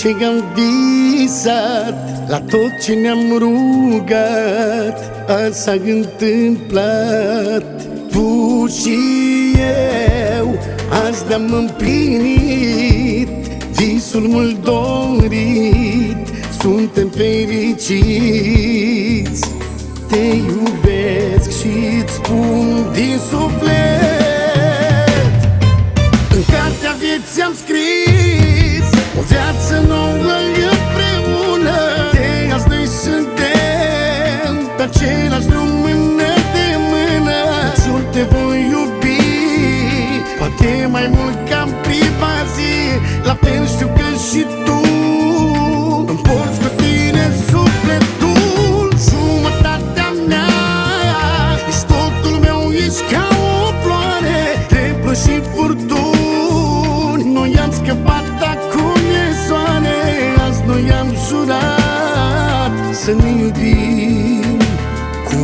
ce am visat, la tot ce ne-am rugat, azi s-a întâmplat. Tu și eu azi ne-am împlinit visul mult dorit, suntem fericiți. Te iubesc și-ți spun din suflet. În cartea vieții am scris o viață nouă împreună. De azi noi suntem pe același drum, mână de mână. Jur te voi iubi, poate mai mult ca în prima zi. La fel știu că și tu îmi porți cu tine sufletul. Jumătatea mea, ești totul meu, ești ca o floare, treplă și furtuni. Noi am scăpat, acum e soare. Azi noi am jurat să ne iubim cu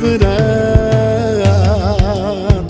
adevărat.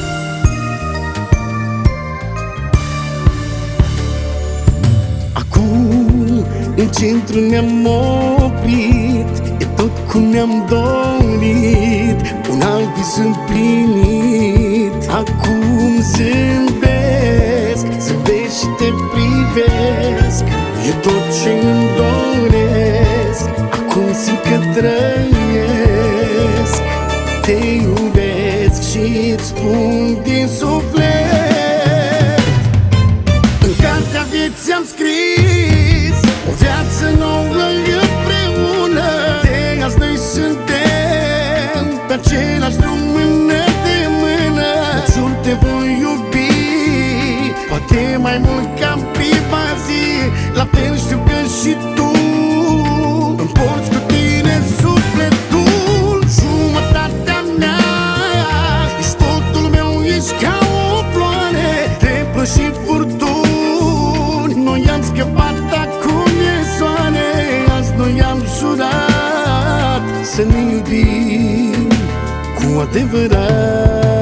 Acum în centru ne-am oprit, e tot cum ne-am dorit, un alt vis împlinit. Acum zâmbesc, zâmbesc și te privesc, e tot ce îmi doresc. Acum simt că trăiesc, te iubesc și-ți spun din suflet. În cartea vieții am scris o viață nouă împreună. De azi noi suntem pe același drum, mână de mână. Jur te voi iubi, poate mai mult ca în prima zi. La fel știu că și tu îmi porți cu tine sufletul. Jumătatea mea, ești totul meu, ești ca o floare, treplă și furtuni. Noi am scăpat, acum e soare. Azi noi am jurat să ne iubim cu adevărat.